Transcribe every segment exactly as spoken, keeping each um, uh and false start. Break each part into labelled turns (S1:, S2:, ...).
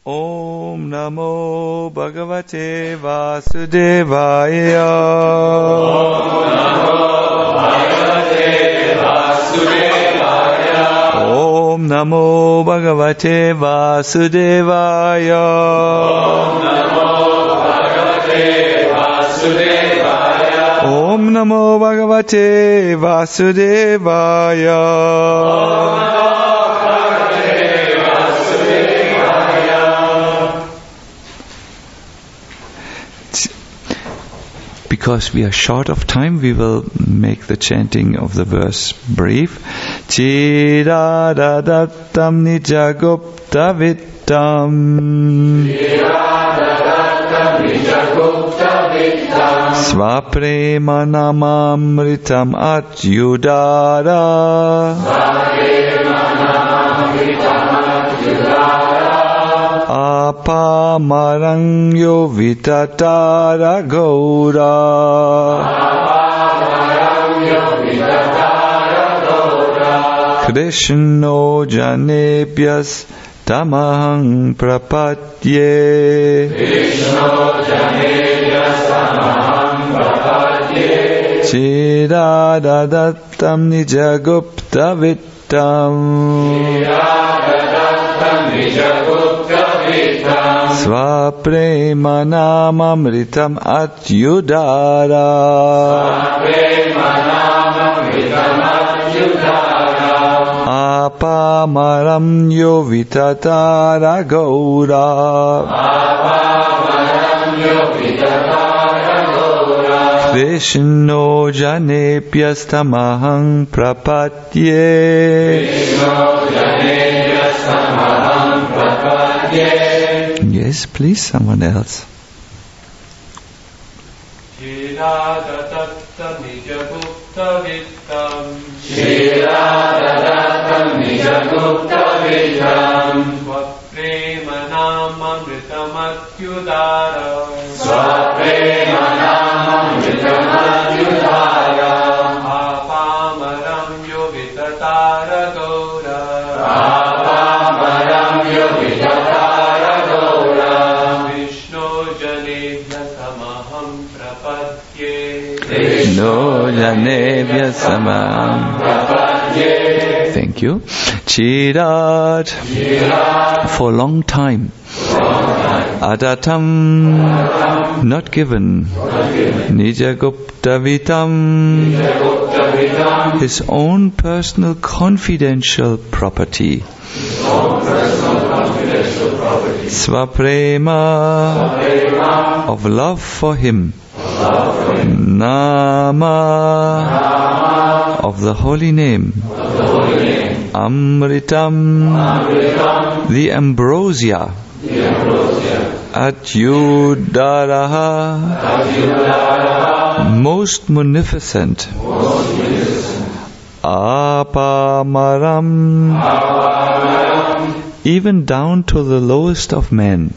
S1: Om Namo Bhagavate Vasudevaya. Om Namo Bhagavate Vasudevaya. Om Namo Bhagavate Vasudevaya. Because we are short of time, we will make the chanting of the verse brief. Chiradadattam nijagupta vittam Svapremanamamritam atyudara Apamarang yo vitatara gaura Krishno janebhyas tamahang prapatye Chiradadattam nijagupta vittam Svapremanamamritam atyudara Apamaram yo vitatara gaura Krishno janepyastamahang prapatye Yes, please, someone else.
S2: Shiradadattam nijagupta vittam
S3: Shiradadattam nijagupta vittam
S2: Svapremanamamritam atyudara
S3: Svapremanamamritam atyudara
S2: Apamaram yo vitatara gaura
S3: Apamaram yo vitatara gaura
S2: Vishnu janebhya samaham prapatye
S1: Krishno janebhya samaham prapatye. Thank you. Chirad. For a long time. Adatam, not given. Nijagupta vitam, his own personal confidential property. Svaprema, of love for him. Nama, of the holy name. Amritam, the ambrosia. Atyudaraha, most munificent. Apamaram, even down to the lowest of men.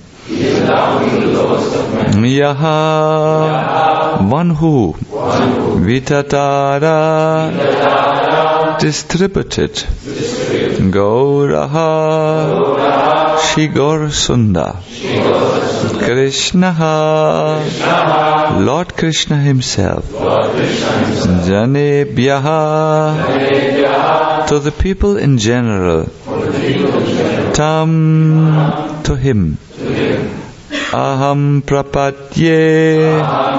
S1: Yaha, one who. Vitatara, distributed. Gauraha, Shri Gaurasunda. Krishnaha, Lord Krishna himself. Janebhyaha, to the people in general. Tam, to him. Aham prapatye,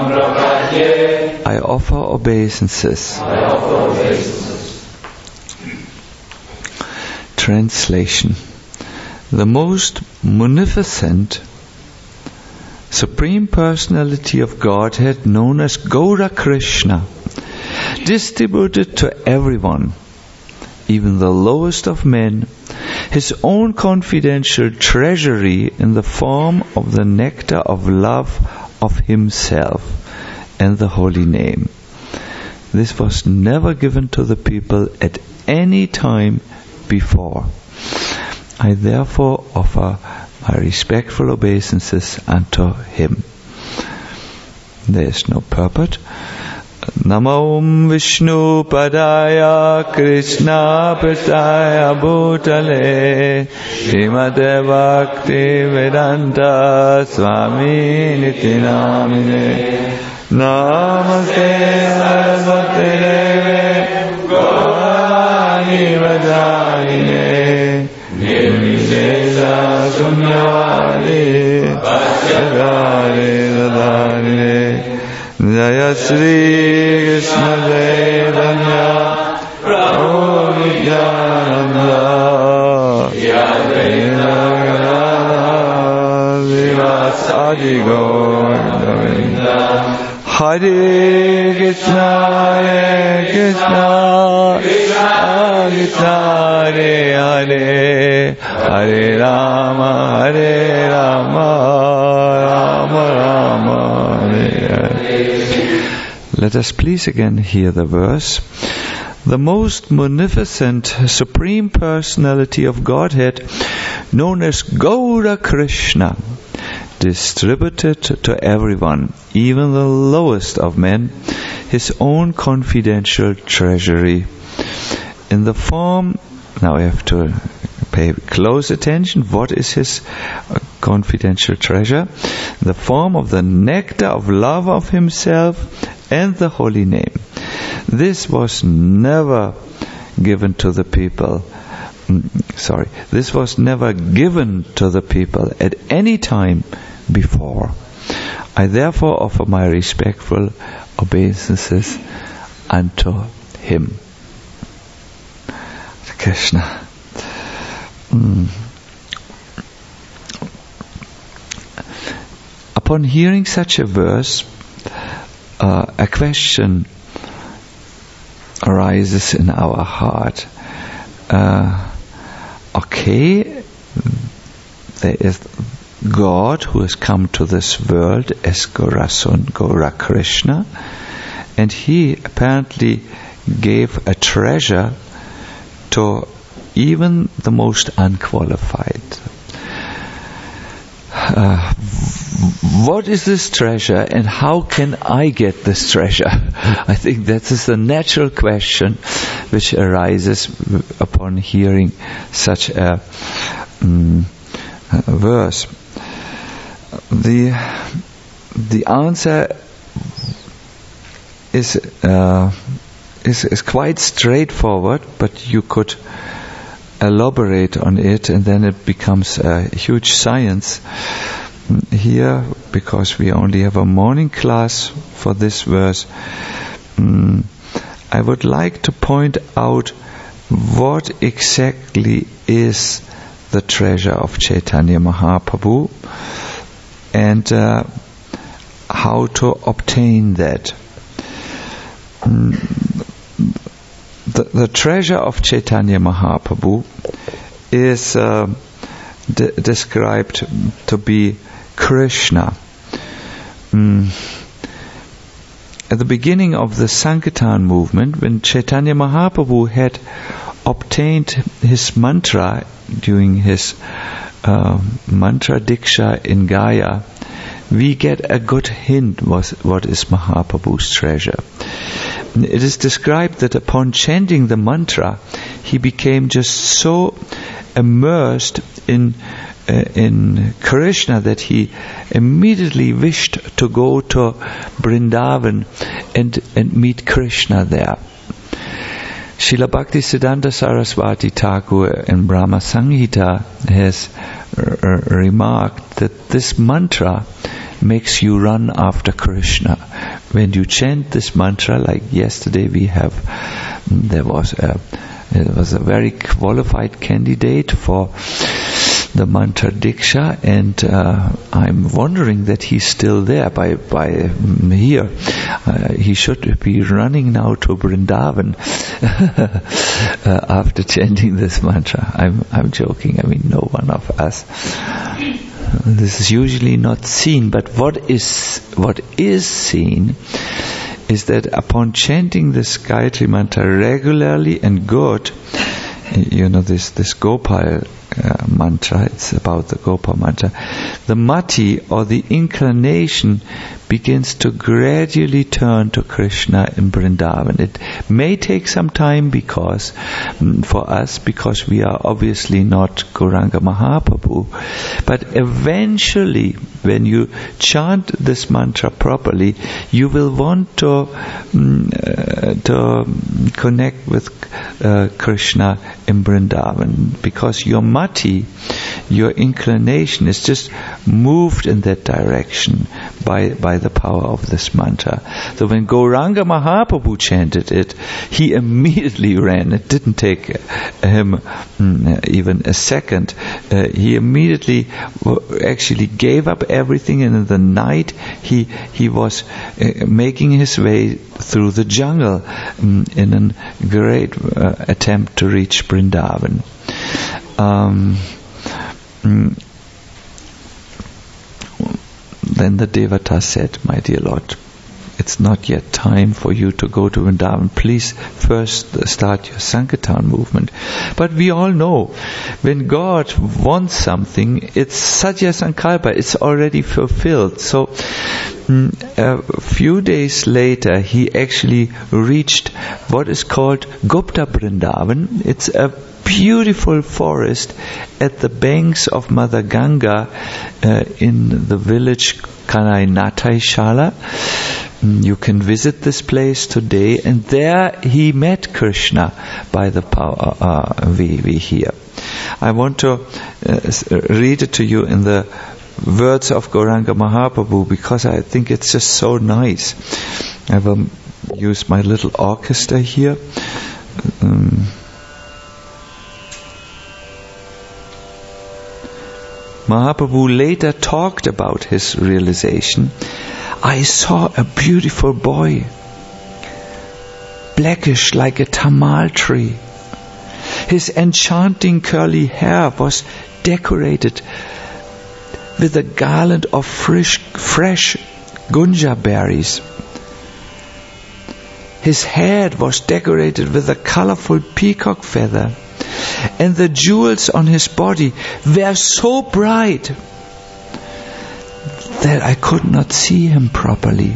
S1: I offer obeisances. Translation. The most munificent Supreme Personality of Godhead, known as Gaura Krishna, distributed to everyone, even the lowest of men, his own confidential treasury in the form of the nectar of love of himself and the holy name. This was never given to the people at any time before. I therefore offer my respectful obeisances unto him. There is no purport. Namo Vishnu Padaya Krishna Prasthaya Bhutale Srimate Bhakti Vedanta Swami Niti Namine Namaste Saraswati Deve Gaurani Vajayine Nirvishesha Sunyavadi Vajayane Dadane Jaya Shri Krishna Chaitanya Prabhu Nityananda Yadena Sivasadi Gauravinda Hare Krishna Hare Krishna Krishna Krishna Hare Hare Hare Rama Hare Rama Rama Rama Hare Hare. Let us please again hear the verse. The most munificent Supreme Personality of Godhead, known as Gaura Krishna, distributed to everyone, even the lowest of men, his own confidential treasury. In the form, now we have to pay close attention, what is his confidential treasure? In the form of the nectar of love of himself and the holy name. This was never given to the people. Sorry, this was never given to the people at any time before. I therefore offer my respectful obeisances unto him. Krishna. Mm. Upon hearing such a verse, uh, a question arises in our heart. Uh, okay, there is God who has come to this world as Gaurasun, Gaura Krishna, and he apparently gave a treasure to even the most unqualified. Uh, what is this treasure and how can I get this treasure? I think that is the natural question which arises upon hearing such a, um, a verse. The the answer is, uh, is is quite straightforward, but you could elaborate on it, and then it becomes a huge science. Here, because we only have a morning class for this verse, um, I would like to point out what exactly is the treasure of Chaitanya Mahaprabhu and uh, how to obtain that. Um, the, the treasure of Chaitanya Mahaprabhu is uh, de- described to be Krishna. Mm. At the beginning of the Sankirtan movement, when Chaitanya Mahaprabhu had obtained his mantra during his uh, mantra diksha in Gaya, we get a good hint was, what is Mahaprabhu's treasure. It is described that upon chanting the mantra, he became just so immersed in uh, in Krishna that he immediately wished to go to Vrindavan and and meet Krishna there. Srila Bhaktisiddhanta Saraswati Thakur in Brahma Samhita has r- r- remarked that this mantra makes you run after Krishna. When you chant this mantra, like yesterday we have, there was a, it was a very qualified candidate for the mantra diksha, and uh, I'm wondering that he's still there by by um, here. Uh, he should be running now to Vrindavan uh, after chanting this mantra. I'm I'm joking. I mean, no one of us. This is usually not seen, but what is what is seen is that upon chanting this Gayatri mantra regularly and good, you know, this this Gopal uh, mantra. It's about the Gopa mantra. The mati, or the inclination, begins to gradually turn to Krishna in Vrindavan. It may take some time because, for us, because we are obviously not Gauranga Mahaprabhu, but eventually, when you chant this mantra properly, you will want to um, uh, to connect with uh, Krishna in Vrindavan, because your mati, your inclination, is just moved in that direction by by the power of this mantra. So when Gauranga Mahaprabhu chanted it, he immediately ran. It didn't take him mm, even a second. Uh, he immediately w- actually gave up everything, and in the night he he was uh, making his way through the jungle um, in a great uh, attempt to reach Vrindavan. Um, mm, Then the Devata said, "My dear Lord, it's not yet time for you to go to Vrindavan. Please first start your Sankirtan movement." But we all know, when God wants something, it's Satya Sankalpa, it's already fulfilled. So mm, a few days later, he actually reached what is called Gupta Vrindavan. It's a beautiful forest at the banks of Mother Ganga uh, in the village Kanai Natai Shala. You can visit this place today, and there he met Krishna by the power uh, we, we hear. I want to uh, read it to you in the words of Gauranga Mahaprabhu, because I think it's just so nice. I will use my little orchestra here. Um, Mahaprabhu later talked about his realization. "I saw a beautiful boy, blackish like a tamal tree. His enchanting curly hair was decorated with a garland of fresh, fresh gunja berries. His head was decorated with a colorful peacock feather, and the jewels on his body were so bright that I could not see him properly.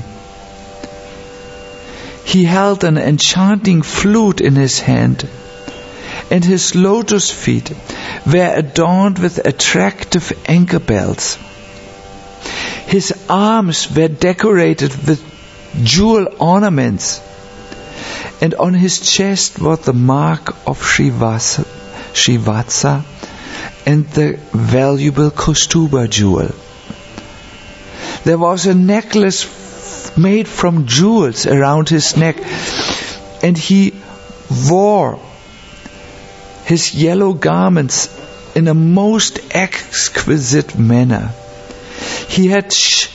S1: He held an enchanting flute in his hand, and his lotus feet were adorned with attractive ankle bells. His arms were decorated with jewel ornaments, and on his chest was the mark of Srivasa, Srivatsa and the valuable Kaustuba jewel. There was a necklace f- made from jewels around his neck, and he wore his yellow garments in a most exquisite manner. He had sh-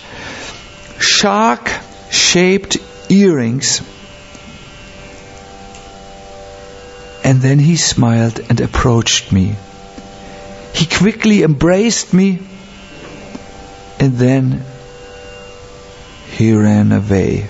S1: shark-shaped earrings. And then he smiled and approached me. He quickly embraced me, and then he ran away."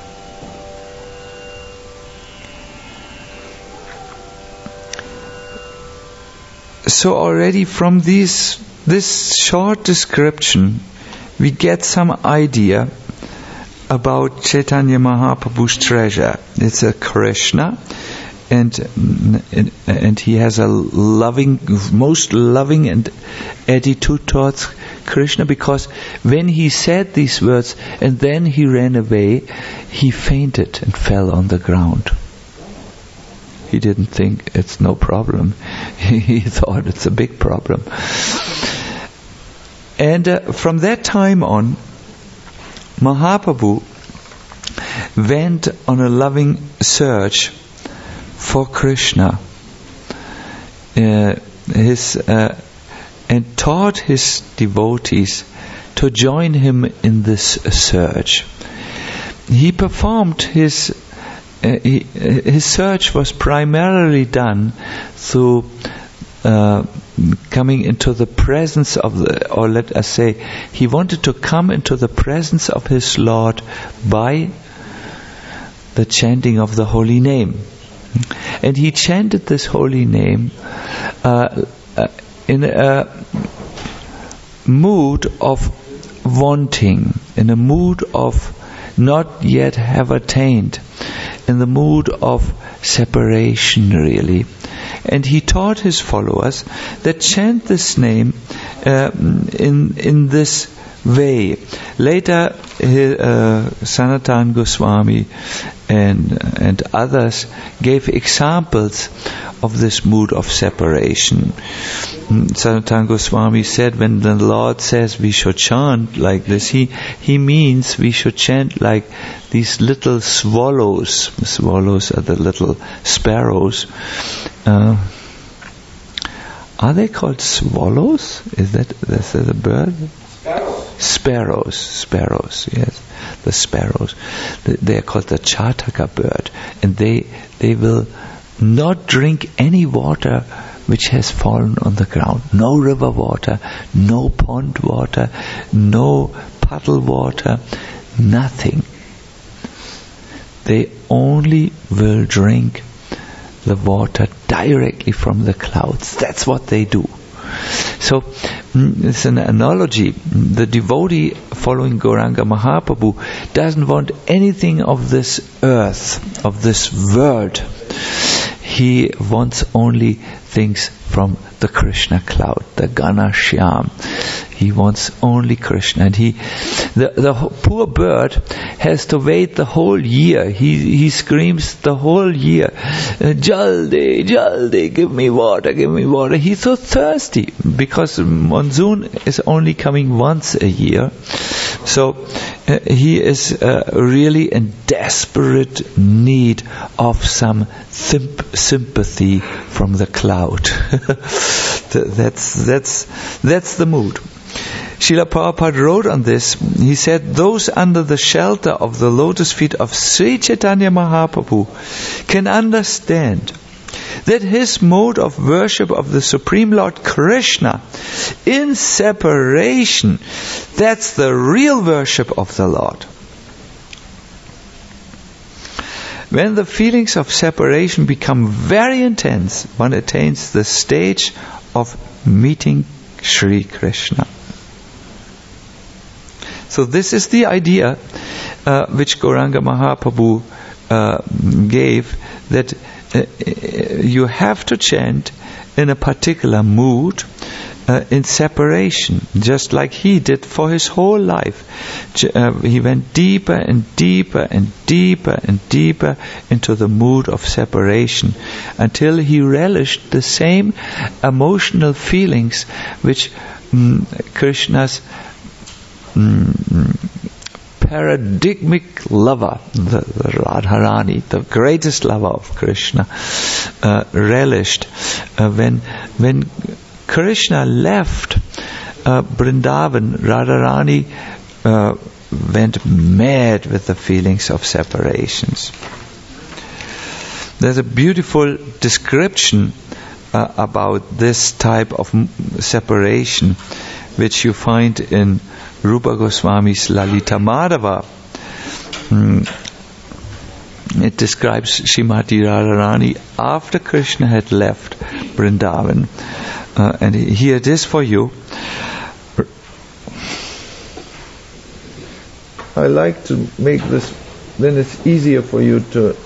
S1: So already from these, this short description, we get some idea about Chaitanya Mahaprabhu's treasure. It's a Krishna. And, and and he has a loving, most loving and attitude towards Krishna, because when he said these words and then he ran away, he fainted and fell on the ground. He didn't think it's no problem. He thought it's a big problem. And uh, from that time on, Mahaprabhu went on a loving search for Krishna, uh, his, uh, and taught his devotees to join him in this search. He performed his uh, he, his search was primarily done through uh, coming into the presence of the, or let us say, he wanted to come into the presence of his Lord by the chanting of the holy name. And he chanted this holy name uh, uh, in a mood of wanting, in a mood of not yet have attained, in the mood of separation really. And he taught his followers that chant this name uh, in in this way. Later, uh, Sanatana Goswami and and others gave examples of this mood of separation. Sanatana Goswami said, when the Lord says we should chant like this, he he means we should chant like these little swallows. Swallows are the little sparrows. Uh, are they called swallows? Is that is that a bird?
S3: Sparrows.
S1: Sparrows, sparrows, yes, the sparrows. They are called the Chataka bird, and they they will not drink any water which has fallen on the ground. No river water, no pond water, no puddle water, nothing. They only will drink the water directly from the clouds. That's what they do. So, it's an analogy. The devotee following Gauranga Mahaprabhu doesn't want anything of this earth, of this world. He wants only things from the Krishna cloud, the Ganashyam. He wants only Krishna. And he, the, the poor bird has to wait the whole year. He, he screams the whole year, Jaldi, Jaldi, give me water, give me water. He's so thirsty because monsoon is only coming once a year. So uh, he is uh, really in desperate need of some thimp- sympathy from the cloud. that's that's that's the mood. Srila Prabhupada wrote on this. He said, those under the shelter of the lotus feet of Sri Chaitanya Mahaprabhu can understand that his mode of worship of the Supreme Lord Krishna in separation, that's the real worship of the Lord. When the feelings of separation become very intense, one attains the stage of meeting Sri Krishna. So this is the idea uh, which Gauranga Mahaprabhu uh, gave, that uh, you have to chant in a particular mood, uh, in separation, just like he did for his whole life. Uh, he went deeper and deeper and deeper and deeper into the mood of separation until he relished the same emotional feelings which um, Krishna's Mm, paradigmic lover, the, the Radharani, the greatest lover of Krishna, uh, relished uh, when when Krishna left uh, Vrindavan. Radharani uh, went mad with the feelings of separations. There's a beautiful description uh, about this type of m- separation, which you find in Rupa Goswami's Lalita Madhava. Mm. It describes Srimati Radharani after Krishna had left Vrindavan. Uh, and here it is for you. I like to make this, then it's easier for you to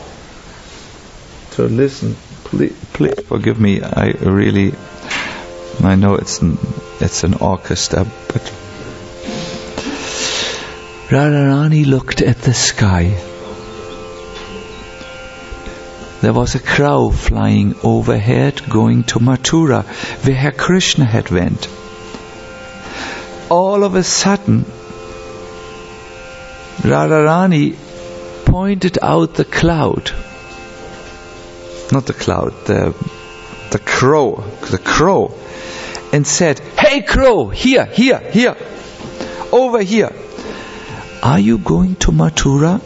S1: to listen. Please, please forgive me. I really, I know it's an, it's an orchestra, but Radharani looked at the sky. There was a crow flying overhead going to Mathura, where Krishna had went. All of a sudden, Radharani pointed out the cloud. Not the cloud, the, the crow, the crow, and said, "Hey crow, here, here, here, over here. Are you going to Mathura?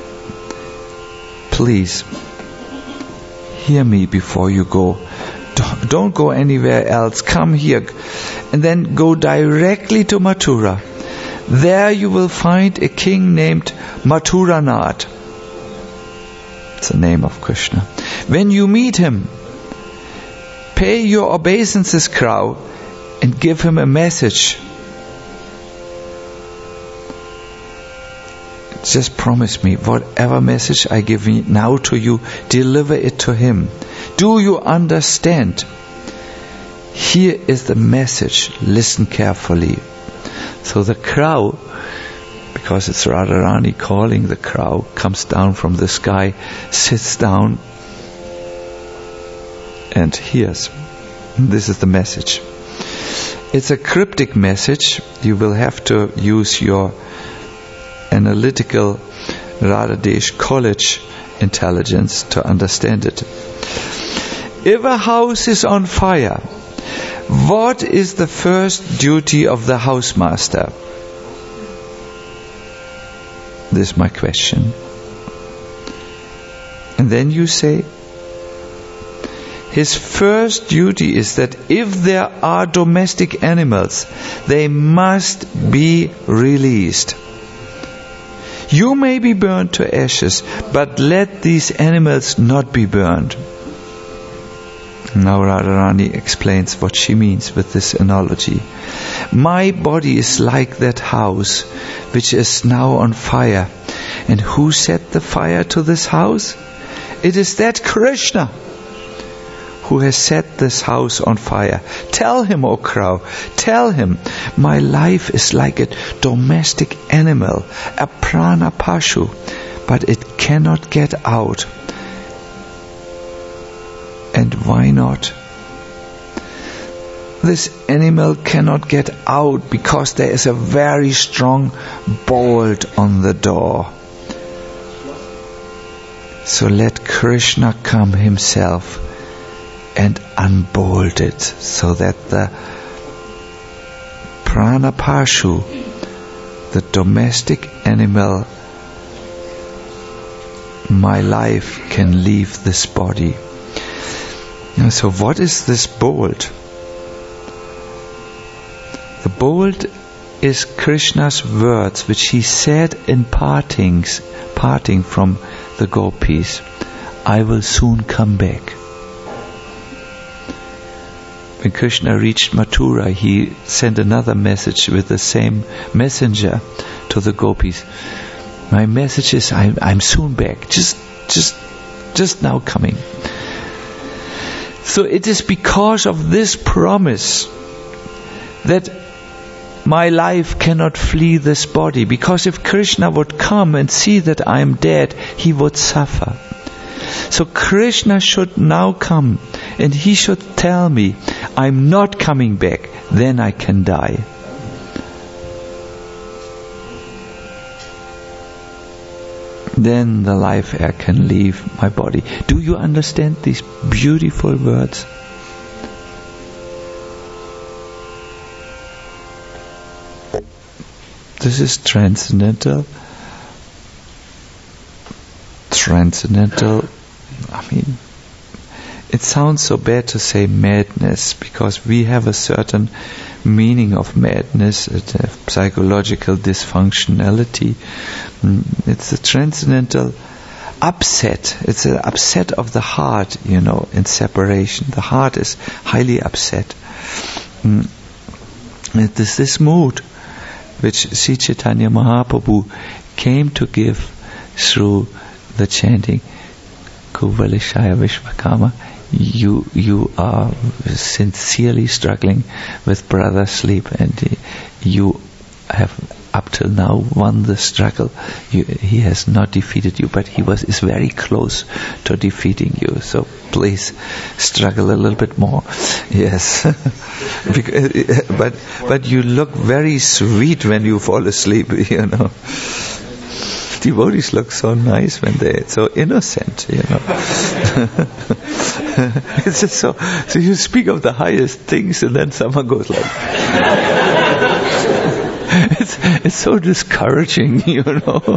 S1: Please, hear me before you go. Don't go anywhere else. Come here. And then go directly to Mathura. There you will find a king named Mathuranath." It's the name of Krishna. "When you meet him, pay your obeisances, Crow, and give him a message. Just promise me, whatever message I give now to you, deliver it to him. Do you understand? Here is the message. Listen carefully. So the crow, because it's Radharani calling the crow, comes down from the sky, sits down, and hears. This is the message. It's a cryptic message. You will have to use your analytical Radhadesh College intelligence to understand it. If a house is on fire, what is the first duty of the housemaster? This is my question. And then you say, his first duty is that if there are domestic animals, they must be released. You may be burned to ashes, but let these animals not be burned. Now Radharani explains what she means with this analogy. My body is like that house which is now on fire. And who set the fire to this house? It is that Krishna who has set this house on fire. Tell him, O crow, tell him, my life is like a domestic animal, a prana pashu, but it cannot get out. And why not? This animal cannot get out because there is a very strong bolt on the door. So let Krishna come himself and unbolt it, so that the prana pashu, the domestic animal, my life, can leave this body. So what is this bolt? The bolt is Krishna's words which he said in partings, parting from the gopis. I will soon come back. When Krishna reached Mathura, he sent another message with the same messenger to the gopis. My message is, I'm, I'm soon back. Just, just, just now coming. So it is because of this promise that my life cannot flee this body. Because if Krishna would come and see that I am dead, he would suffer. So Krishna should now come and he should tell me, I'm not coming back, then I can die. Then the life air can leave my body. Do you understand these beautiful words? This is transcendental. Transcendental. I mean, it sounds so bad to say madness, because we have a certain meaning of madness, a psychological dysfunctionality. It's a transcendental upset. It's an upset of the heart, you know, in separation. The heart is highly upset. It is this mood which Sri Chaitanya Mahaprabhu came to give through the chanting Kuvalishaya Vishvakama. You you are sincerely struggling with brother sleep, and you have up till now won the struggle. You, he has not defeated you, but he was is very close to defeating you. So please struggle a little bit more. Yes, because, but but you look very sweet when you fall asleep. You know. Devotees look so nice when they're so innocent, you know. It's just so, so you speak of the highest things and then someone goes like, it's, it's so discouraging, you know.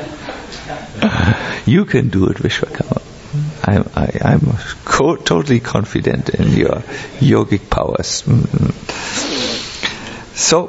S1: You can do it, Vishvakama. I'm, I, I'm co- totally confident in your yogic powers. Mm-hmm. So,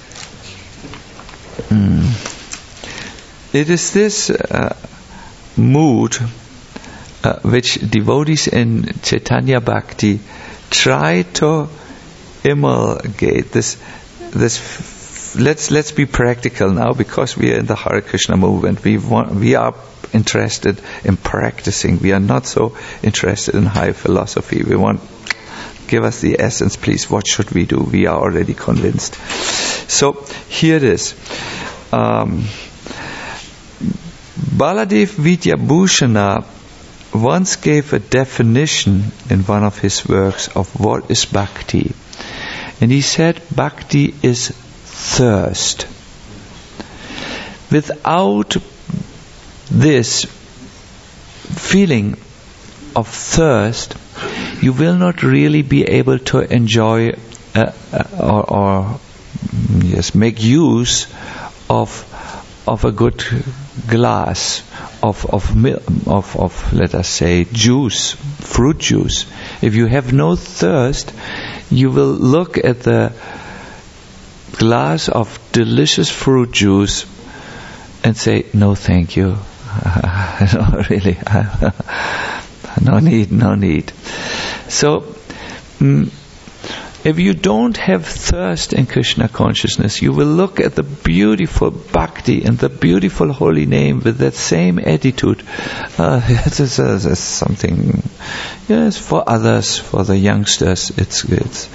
S1: mm, it is this uh, mood uh, which devotees in Chaitanya Bhakti try to emulgate this. This let's let's be practical now, because we are in the Hare Krishna movement. We want we are interested in practicing. We are not so interested in high philosophy. We want, give us the essence, please. What should we do? We are already convinced. So here it is. Um, Baladev Vidyabhushana once gave a definition in one of his works of what is bhakti. And he said bhakti is thirst. Without this feeling of thirst, you will not really be able to enjoy uh, uh, or, or yes, make use of of a good glass of of milk, of of let us say juice, fruit juice. If you have no thirst, you will look at the glass of delicious fruit juice and say, no thank you. No, really. No need, no need. So, mm, if you don't have thirst in Krishna consciousness, you will look at the beautiful bhakti and the beautiful holy name with that same attitude. Uh, this is, uh, this is something, yes, for others, for the youngsters, it's, it's,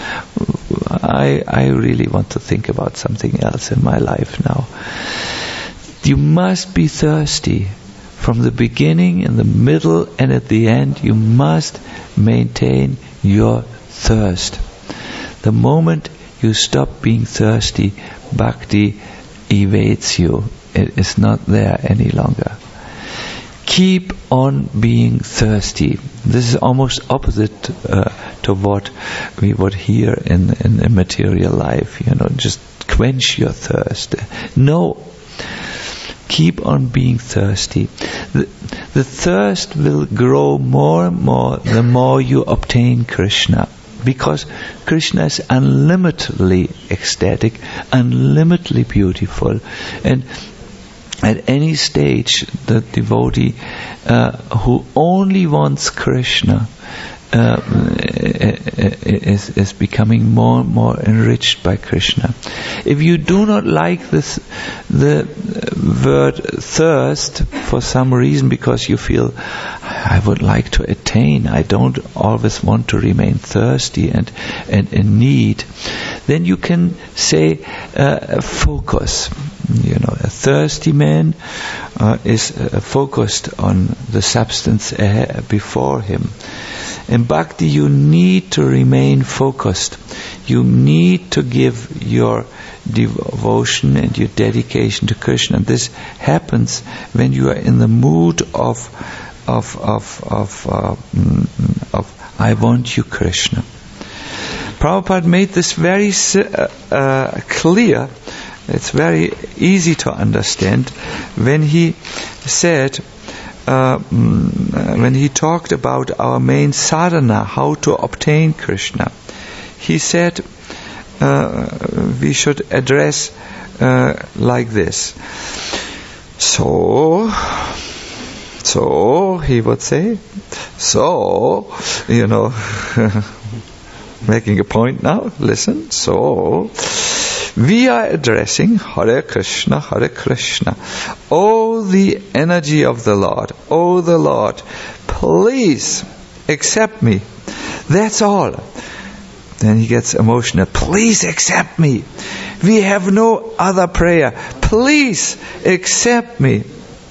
S1: I, I really want to think about something else in my life now. You must be thirsty. From the beginning, in the middle, and at the end, you must maintain your thirst. The moment you stop being thirsty, bhakti evades you. It is not there any longer. Keep on being thirsty. This is almost opposite uh, to what we would hear in, in a material life. You know, just quench your thirst. No. Keep on being thirsty. The, the thirst will grow more and more the more you obtain Krishna. Because Krishna is unlimitedly ecstatic, unlimitedly beautiful. And at any stage, the devotee uh, who only wants Krishna uh, is, is becoming more and more enriched by Krishna. If you do not like this, the word thirst for some reason, because you feel, I would like to attain, I don't always want to remain thirsty and, and in need, then you can say uh, focus. You know, a thirsty man uh, is uh, focused on the substance uh, before him. In bhakti, you need to remain focused. You need to give your devotion and your dedication to Krishna. And this happens when you are in the mood of of of of uh, of I want you, Krishna. Prabhupada made this very uh, uh, clear. It's very easy to understand when he said, uh, when he talked about our main sadhana, how to obtain Krishna. He said uh, we should address uh, like this. So, so he would say, so, you know, making a point now. Listen, so. We are addressing Hare Krishna, Hare Krishna. Oh, the energy of the Lord. Oh, the Lord. Please accept me. That's all. Then he gets emotional. Please accept me. We have no other prayer. Please accept me.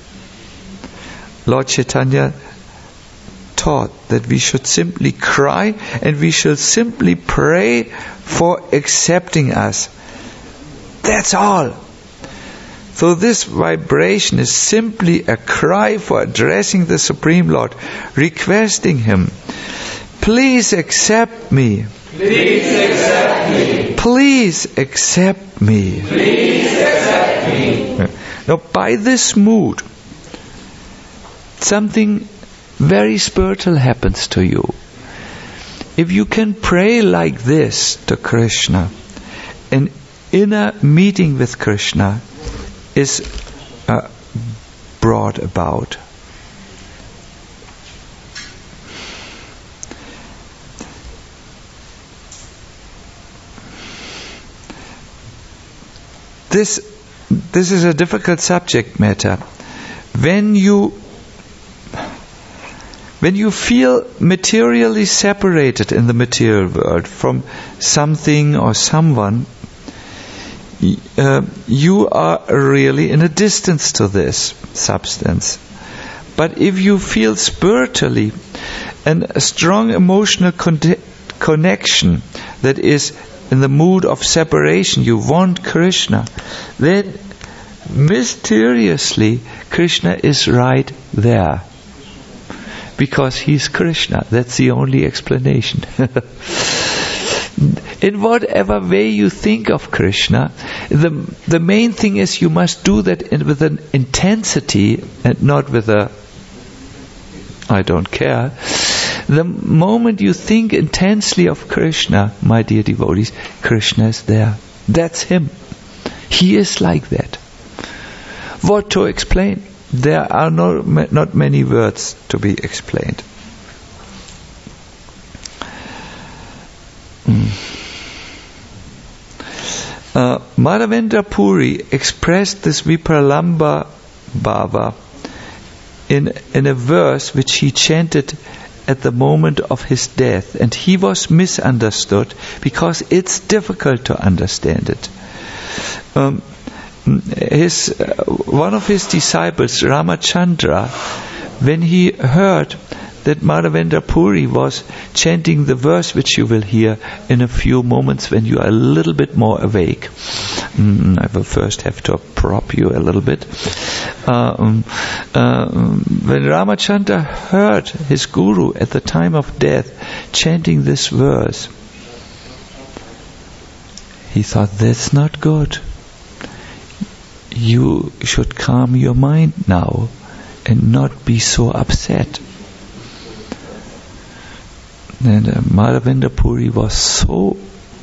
S1: Lord Chaitanya taught that we should simply cry and we should simply pray for accepting us. That's all. So this vibration is simply a cry for addressing the Supreme Lord, requesting Him, please accept me.
S3: Please accept me.
S1: Please accept me.
S3: Please accept me.
S1: Now, by this mood, something very spiritual happens to you. If you can pray like this to Krishna, an inner meeting with Krishna is uh, brought about. this this is a difficult subject matter. When you when you feel materially separated in the material world from something or someone, uh, you are really in a distance to this substance. But if you feel spiritually and a strong emotional con- connection that is in the mood of separation, you want Krishna, then mysteriously Krishna is right there. Because he's Krishna. That's the only explanation. In whatever way you think of Krishna, the the main thing is you must do that in, with an intensity and not with a I don't care. The moment you think intensely of Krishna, my dear devotees, Krishna is there. That's him. He is like that. What to explain? There are no, not many words to be explained. Mm. Uh, Madhavendra Puri expressed this Vipralamba Bhava in, in a verse which he chanted at the moment of his death, and he was misunderstood because it's difficult to understand it. Um, his uh, one of his disciples, Ramachandra, when he heard that Madhavendra Puri was chanting the verse which you will hear in a few moments when you are a little bit more awake. Mm, I will first have to prop you a little bit. Uh, um, uh, when Ramachandra heard his guru at the time of death chanting this verse, he thought, that's not good. You should calm your mind now and not be so upset. And uh, Madhavendra Puri was so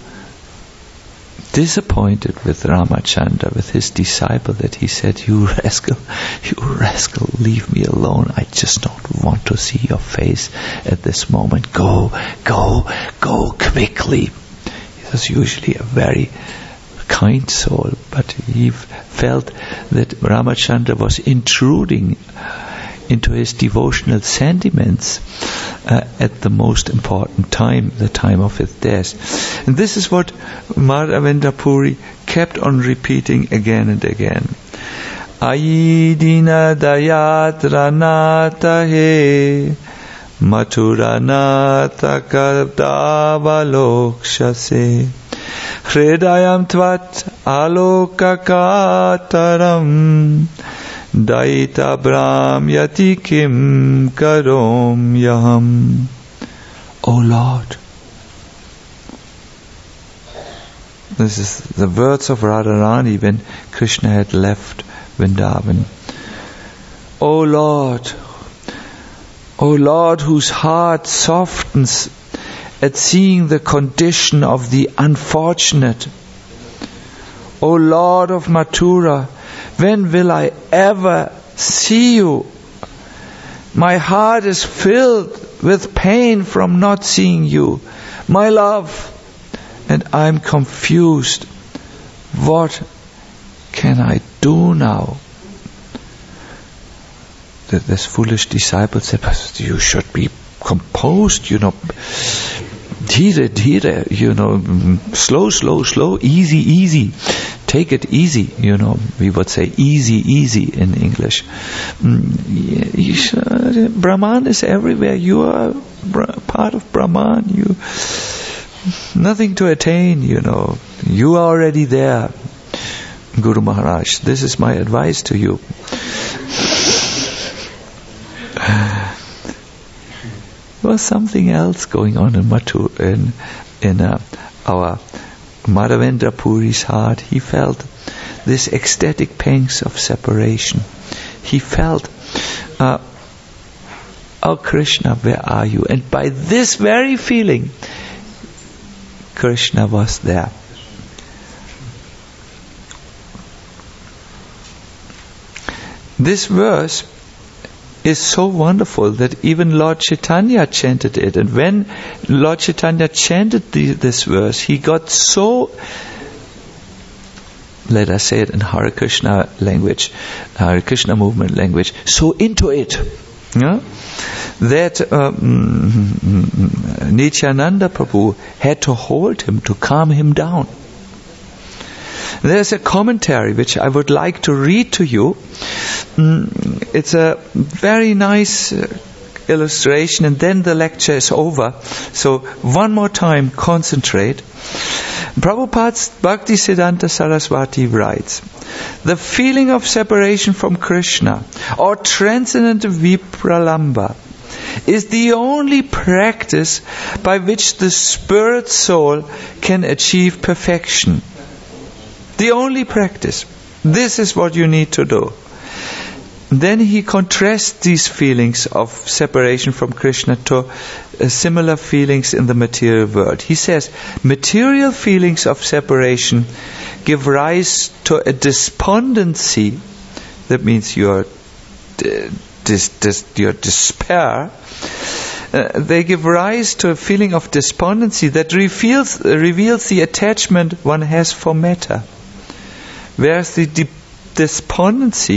S1: disappointed with Ramachandra, with his disciple, that he said, you rascal, you rascal, leave me alone. I just don't want to see your face at this moment. Go, go, go quickly. He was usually a very kind soul, but he felt that Ramachandra was intruding into his devotional sentiments uh, at the most important time, the time of his death. And this is what Madhavendra Puri kept on repeating again and again. Ayidina dayatranata he maturanata kardavalokshase hridayam tvat alokakataram Daita Brahm Yati Kim Karom Yaham. O Lord. This is the words of Radharani when Krishna had left Vrindavan. O Lord, O Lord, whose heart softens at seeing the condition of the unfortunate. O Lord of Mathura, when will I ever see you? My heart is filled with pain from not seeing you, my love, and I'm confused. What can I do now? This foolish disciple said, you should be composed, you know, dhire, dhire, you know, slow, slow, slow, easy, easy. Take it easy, you know. We would say easy, easy in English. You should, Brahman is everywhere. You are part of Brahman. You, nothing to attain, you know. You are already there. Guru Maharaj, this is my advice to you. There was something else going on in Mathu, in in uh, our Madhavendra Puri's heart. He felt this ecstatic pangs of separation. He felt, uh, oh Krishna, where are you? And by this very feeling, Krishna was there. This verse is so wonderful that even Lord Chaitanya chanted it. And when Lord Chaitanya chanted the, this verse, he got so let us say it in Hare Krishna language, Hare Krishna movement language, so into it, yeah, that um, Nityananda Prabhu had to hold him, to calm him down. There's a commentary which I would like to read to you. It's a very nice illustration, and then the lecture is over. So one more time, concentrate. Prabhupada's Bhaktisiddhanta Saraswati writes, the feeling of separation from Krishna or transcendent vipralamba is the only practice by which the spirit soul can achieve perfection. The only practice. This is what you need to do. Then he contrasts these feelings of separation from Krishna to uh, similar feelings in the material world. He says, material feelings of separation give rise to a despondency. That means your d- dis, dis, your despair. Uh, they give rise to a feeling of despondency that reveals, uh, reveals the attachment one has for matter. Whereas the de- despondency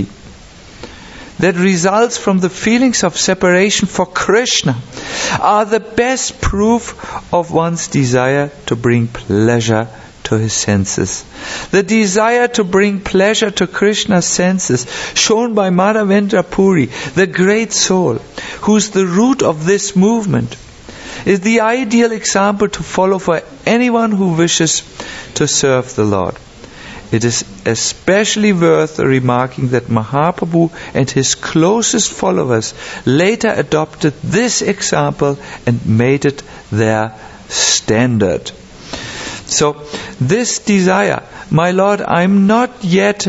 S1: that results from the feelings of separation for Krishna are the best proof of one's desire to bring pleasure to his senses. The desire to bring pleasure to Krishna's senses, shown by Madhavendra Puri, the great soul, who's the root of this movement, is the ideal example to follow for anyone who wishes to serve the Lord. It is especially worth remarking that Mahaprabhu and his closest followers later adopted this example and made it their standard. So, this desire, my Lord, I'm not yet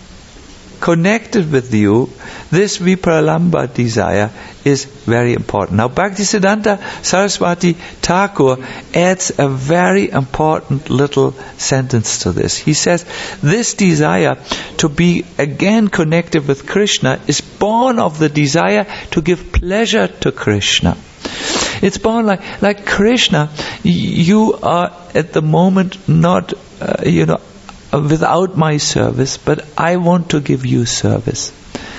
S1: connected with you, this vipralamba desire is very important. Now, Bhaktisiddhanta Saraswati Thakur adds a very important little sentence to this. He says, this desire to be again connected with Krishna is born of the desire to give pleasure to Krishna. It's born like, like Krishna, you are at the moment not, uh, you know, without my service, but I want to give you service.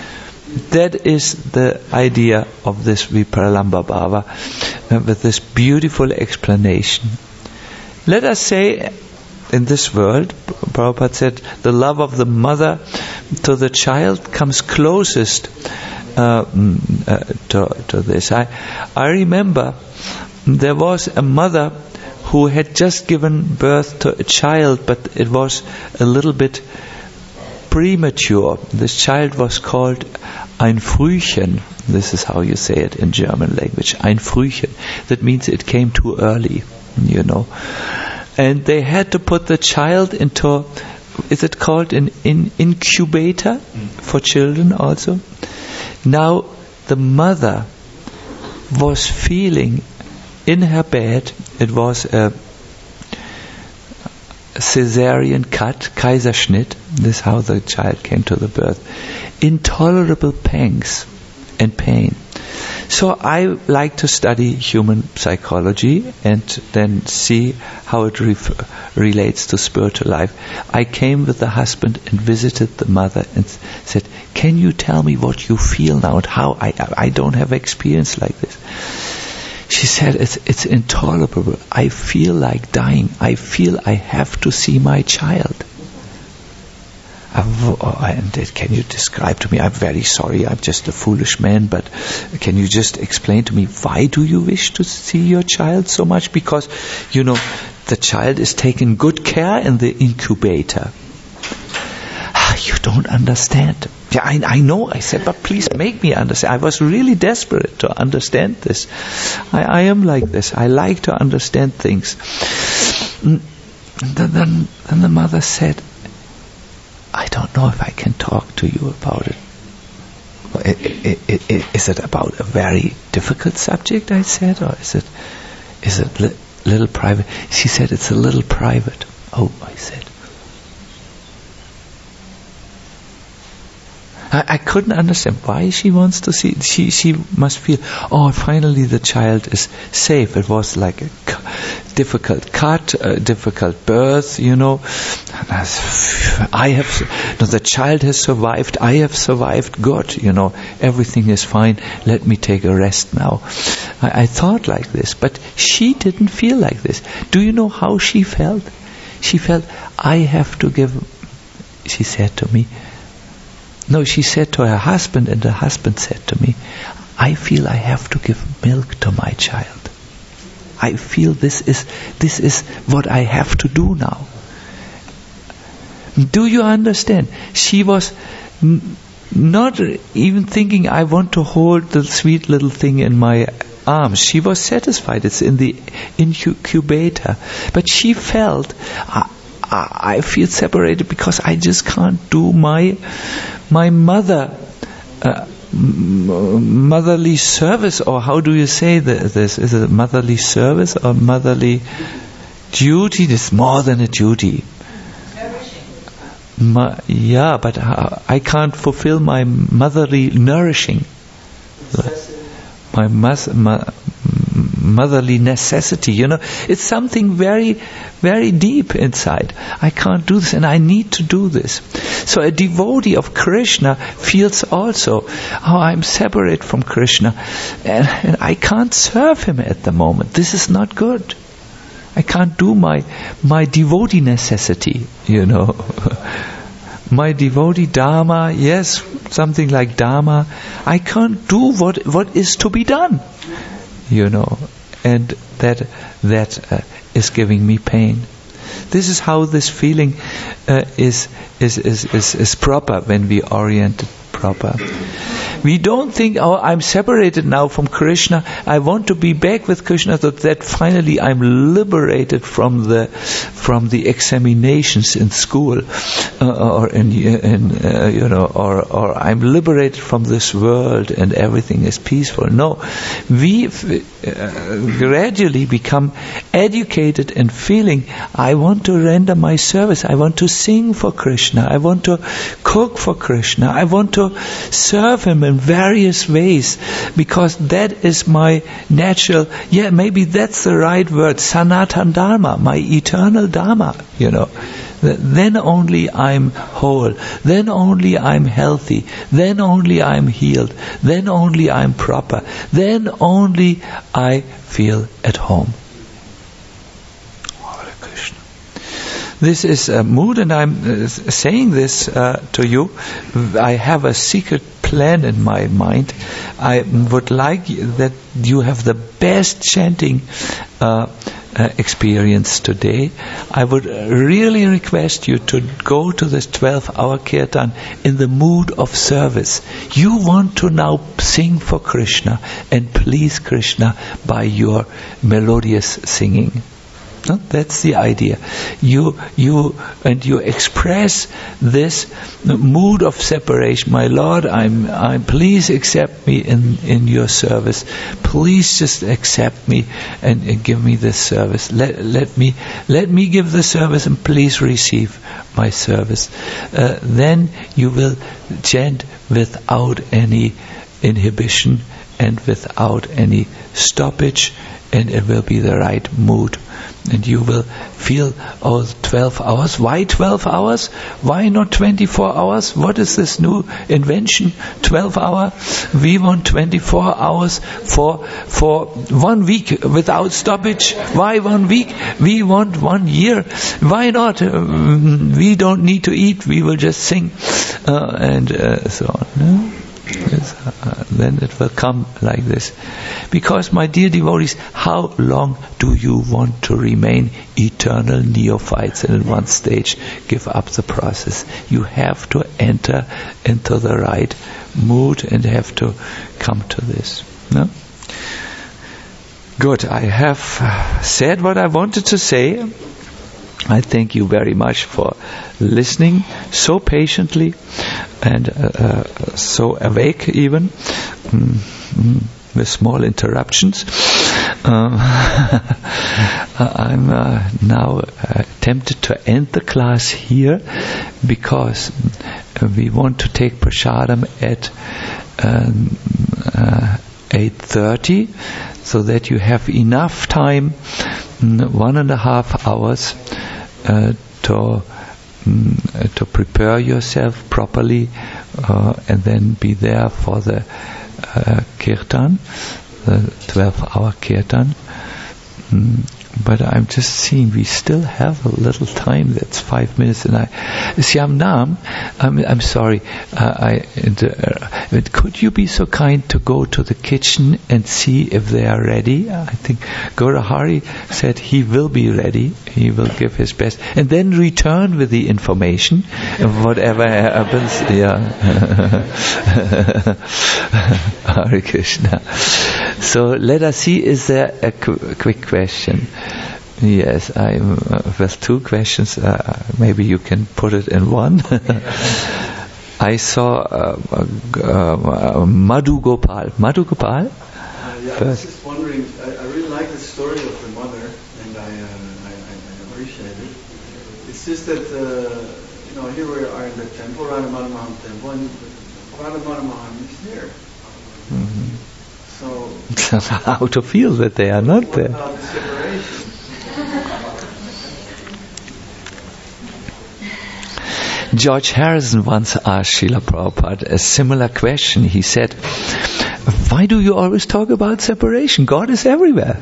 S1: That is the idea of this Vipralamba Bhava, uh, with this beautiful explanation. Let us say, in this world, Prabhupada said, the love of the mother to the child comes closest uh, uh, to, to this. I, I remember there was a mother who had just given birth to a child, but it was a little bit premature. This child was called ein Frühchen. This is how you say it in German language. Ein Frühchen. That means it came too early, you know. And they had to put the child into, is it called an in, incubator for children also? Now the mother was feeling in her bed, it was a Caesarean cut, Kaiserschnitt, this is how the child came to the birth. Intolerable pangs and pain. So I like to study human psychology and then see how it ref- relates to spiritual life. I came with the husband and visited the mother and said, can you tell me what you feel now and how? I, I don't have experience like this. She said, it's, it's intolerable. I feel like dying. I feel I have to see my child. And can you describe to me? I'm very sorry, I'm just a foolish man, but can you just explain to me, why do you wish to see your child so much? Because, you know, the child is taken good care in the incubator. You don't understand. Yeah, I, I know. I said, but please make me understand. I was really desperate to understand this. I, I am like this. I like to understand things. And then, then, then the mother said, I don't know if I can talk to you about it. It, it, it. Is it about a very difficult subject, I said, or is it is it li- little private? She said, it's a little private. Oh, I said. I, I couldn't understand why she wants to see. She she must feel, oh, finally the child is safe. It was like a cu- difficult cut, a difficult birth, you know. I have, no, the child has survived. I have survived. Good, you know. Everything is fine. Let me take a rest now. I, I thought like this, but she didn't feel like this. Do you know how she felt? She felt, I have to give. She said to me. No, she said to her husband, and the husband said to me, I feel I have to give milk to my child. I feel this is this is what I have to do now. Do you understand? She was n- not even thinking, I want to hold the sweet little thing in my arms. She was satisfied. It's in the incubator. But she felt, I, I feel separated because I just can't do my my mother uh, m- motherly service, or how do you say this? Is it motherly service or motherly duty? It's more than a duty. Ma- yeah, but uh, I can't fulfill my motherly nourishing, my mus- ma- motherly necessity. You know, it's something very, very deep inside. I can't do this, and I need to do this. So a devotee of Krishna feels also, oh, I'm separate from Krishna, and, and I can't serve him at the moment. This is not good. I can't do my my devotee necessity, you know. My devotee dharma, yes, something like dharma. I can't do what what is to be done, you know, and that that uh, is giving me pain. This is how this feeling uh, is, is is is is proper when we orient it proper. We don't think, oh, I'm separated now from Krishna. I want to be back with Krishna, so that finally I'm liberated from the from the examinations in school, uh, or in, in uh, you know, or or I'm liberated from this world and everything is peaceful. No, we uh, gradually become educated in feeling, I want to render my service. I want to sing for Krishna. I want to cook for Krishna. I want to serve him in various ways, because that is my natural, yeah, maybe that's the right word, Sanatan Dharma, my eternal Dharma, you know. Then only I'm whole. Then only I'm healthy. Then only I'm healed. Then only I'm proper. Then only I feel at home. Hare Krishna. This is a mood, and I'm uh, saying this uh, to you. I have a secret plan in my mind. I would like that you have the best chanting uh, uh, experience today. I would really request you to go to this twelve-hour kirtan in the mood of service. You want to now sing for Krishna and please Krishna by your melodious singing. No? That's the idea. You, you, and you express this mood of separation. My Lord, I'm, I'm. Please accept me in, in your service. Please just accept me and, and give me this service. Let, let me, let me give the service, and please receive my service. Uh, then you will chant without any inhibition and without any stoppage, and it will be the right mood. And you will feel, oh, twelve hours. Why twelve hours? Why not twenty-four hours? What is this new invention? twelve hour? We want twenty-four hours for for one week without stoppage. Why one week? We want one year. Why not? Um, we don't need to eat. We will just sing. Uh, and uh, so on. No? Yes, uh, then it will come like this. Because, my dear devotees, how long do you want to remain eternal neophytes and in one stage give up the process? You have to enter into the right mood and have to come to this. No? Good, I have said what I wanted to say. I thank you very much for listening so patiently and uh, uh, so awake even, mm, mm, with small interruptions. Uh, uh, I'm uh, now uh, tempted to end the class here because uh, we want to take prasadam at um, uh, eight thirty, so that you have enough time, mm, one and a half hours, uh, to mm, to prepare yourself properly, uh, and then be there for the uh, kirtan, the twelve-hour kirtan. Mm. But I'm just seeing we still have a little time. That's five minutes, and I, Siam Nam, I'm, I'm sorry. Uh, I and, uh, could you be so kind to go to the kitchen and see if they are ready? I think Gaurahari said he will be ready. He will give his best, and then return with the information of whatever happens. Yeah, Hare Krishna. So let us see. Is there a qu- quick question? Yes, I uh, with two questions. Uh, maybe you can put it in one. I saw uh, uh, uh, Madhu Gopal. Madhu Gopal.
S4: Uh, yeah, I was just wondering. I, I really like the story of the mother, and I, uh, I, I appreciate it. It's just that uh, you know, here we are in the temple, Radha Mahan temple, and Radha Mahan is there.
S1: Mm-hmm.
S4: So
S1: how to feel that they are not
S4: what
S1: there?
S4: about the separation?
S1: George Harrison once asked Srila Prabhupada a similar question. He said, why do you always talk about separation? God is everywhere.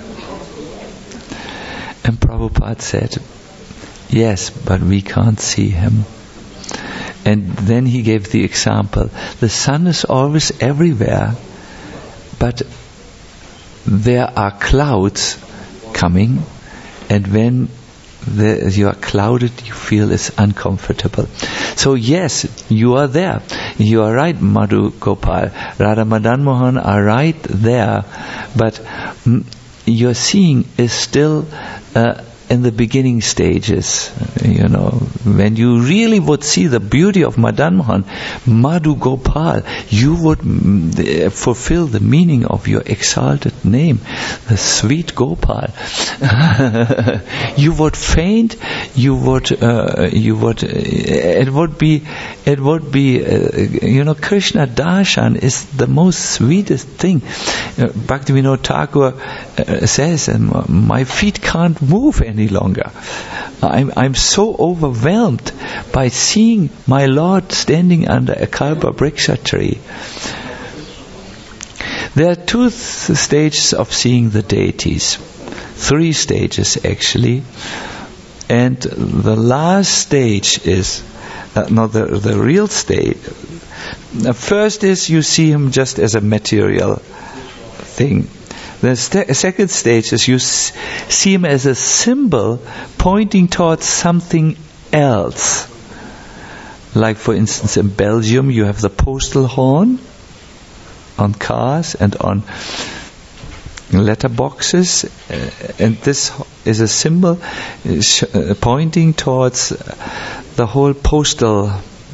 S1: And Prabhupada said, yes, but we can't see Him. And then he gave the example, the sun is always everywhere, but there are clouds coming, and when the, you are clouded, you feel it's uncomfortable. So yes, you are there. You are right, Madhu Gopal. Radha Madan Mohan are right there, but mm, your seeing is still uh, in the beginning stages. You know, when you really would see the beauty of Madan Mohan, Madhu Gopal, you would mm, fulfill the meaning of your exalted name, the sweet Gopal. You would faint. You would. Uh, you would. Uh, it would be. It would be. Uh, you know, Krishna Darshan is the most sweetest thing. Uh, Bhaktivinoda Thakur uh, says, "My feet can't move any longer. I'm, I'm so overwhelmed by seeing my Lord standing under a Kalpa Vriksha tree." There are two th- stages of seeing the deities. Three stages actually. And the last stage is, uh, no, the, the real stage. The first is you see him just as a material thing. The st- second stage is you s- see him as a symbol pointing towards something else. Like for instance in Belgium you have the postal horn on cars and on letterboxes, uh, and this is a symbol uh, sh- uh, pointing towards the whole postal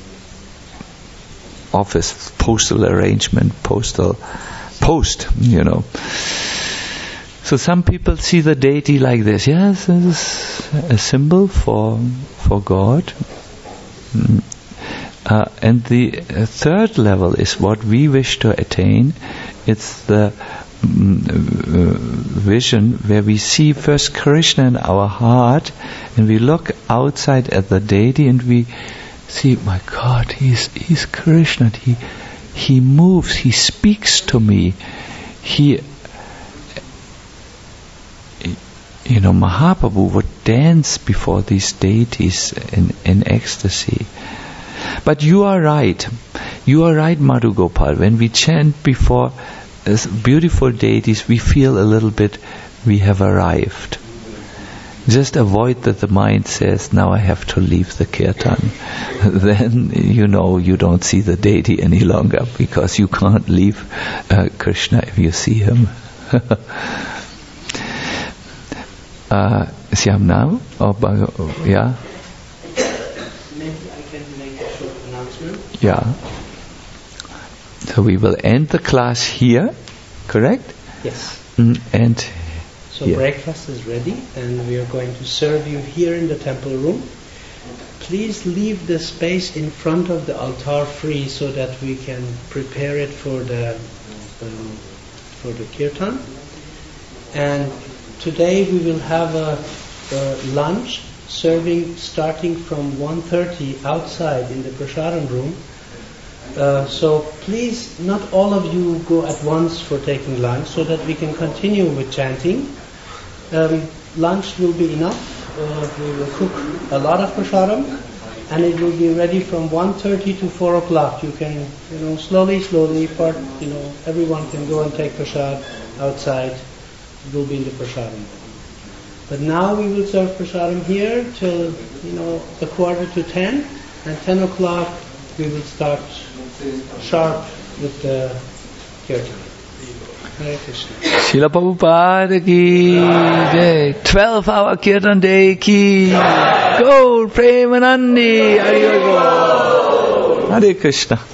S1: office, postal arrangement, postal post, you know. So some people see the deity like this. Yes, this is a symbol for for God. Mm. Uh, and the uh, third level is what we wish to attain. It's the mm, uh, vision where we see first Krishna in our heart, and we look outside at the deity and we see, my God, he's he's Krishna. He he moves. He speaks to me. He, you know, Mahaprabhu would dance before these deities in in ecstasy. But you are right. You are right, Madhu Gopal. When we chant before uh, beautiful deities, we feel a little bit we have arrived. Just avoid that the mind says, now I have to leave the kirtan. Then, you know, you don't see the deity any longer, because you can't leave uh, Krishna if you see him. uh, Siam now? Or, yeah? Yeah. So we will end the class here, correct?
S5: Yes.
S1: Mm, and
S5: So
S1: Yeah.
S5: breakfast is ready, and we are going to serve you here in the temple room. Please leave the space in front of the altar free so that we can prepare it for the um, for the kirtan. And today we will have a, a lunch serving starting from one thirty outside in the prasadam room. Uh, so please, not all of you go at once for taking lunch so that we can continue with chanting. Um, lunch will be enough. Uh, we will cook a lot of prasadam, and it will be ready from one thirty to four o'clock. You can, you know, slowly, slowly, part, you know, everyone can go and take prasad outside. It will be in the prasadam. But now we will serve prasadam here till, you know, a quarter to ten, and ten o'clock we will start sharp with the kirtan. Hare Krishna.
S1: Srila Prabhupada ki jai. twelve hour Kirtan day ki Gaur Premanandi. Hare Krishna.